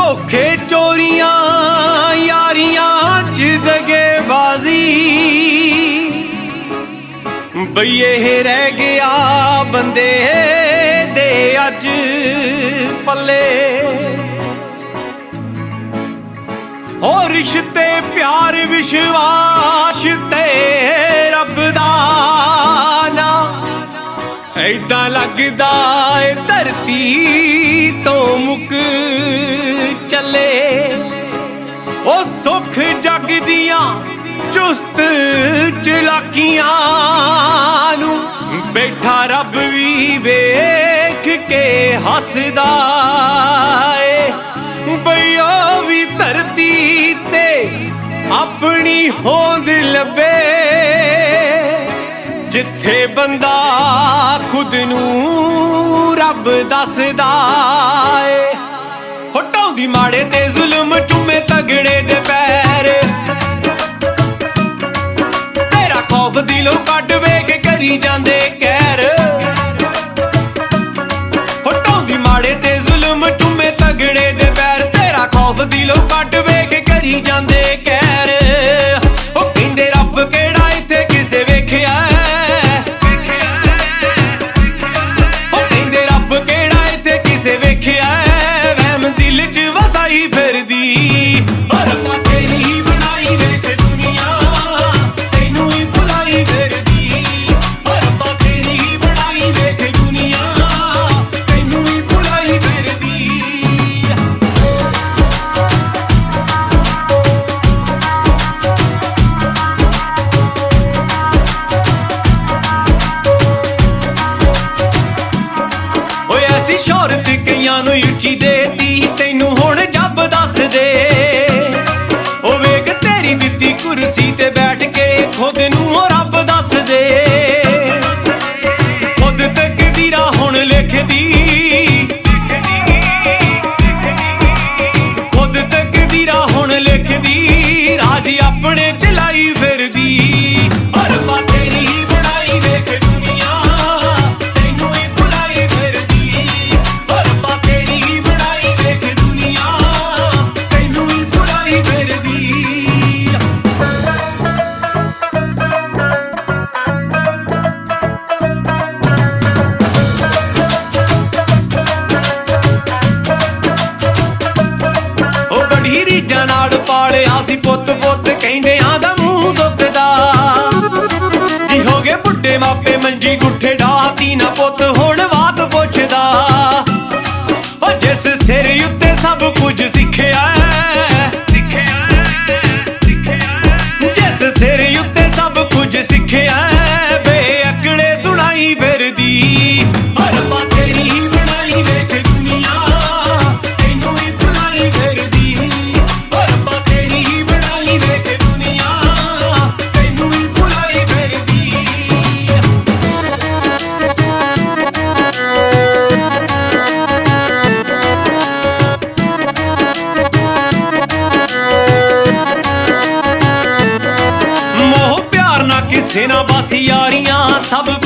धोखे चोरियां यारियां च दगेबाजी बई ये रह गया बंदे दे अज पल्ले हो रिश्ते प्यार विश्वास ते रब दा ना ऐदां लगदा ए धरती तो मुक चले ओ सुख जग दियां चुस्त चलाकियां नू बैठा रब भी वेख के हसदा ए बई ओ भी धरती ते अपनी होंद लबे जिथे बंदा खुद नू रब दसदा ए हटाउंदी माड़े ते जुल्म चुमे तगड़े दे पैर तेरा खौफ दिलों कढ वेख करी जांदे कहर हटाउंदी माड़े ते जुल्म चुमे तगड़े दे पैर तेरा खौफ दिलों कढ वेख करी जांदे कहर ओ कहंदे रब केड़ा इत्थे किसे वेखिया वेखिया वहम दिल च वसाई फिरदी और तेरी बनाई वेख दुनिया तैनू ही भुलाई फिरदी और तेरी बनाई वेख दुनिया तैनू ही भुलाई फिरदी ओए ऐसी शौहरत कईयां नू उची देती तैनू हुण जब दस दे ओ वेख तेरी दित्ती कुर्सी ते बैठ के खुद नू रब दस दे खुद तकदीरा हुण लिखदी खुद तकदीरा हुण लिखदी राज अपने चलाई फिरदी और तेरी बनाई वेख दुनिया तैनू ही भुलाई फिरदी पालिया सी पुत पुत कहंदियां दा मूंह सुकदा जी हो गए बुढ़े मापे मंजी गुठे डाती ना पुत हुण बात पुछदा ओ जिस सिर उत्ते सब कुछ सिखिया जिस सिर उत्ते सब कुछ सिखिया बे अकड़े सुनाई फिरदी और तेरी बनाई वेख दुनिया तैनू ही भुलाई फिरदी किसे ना बस यारियां सब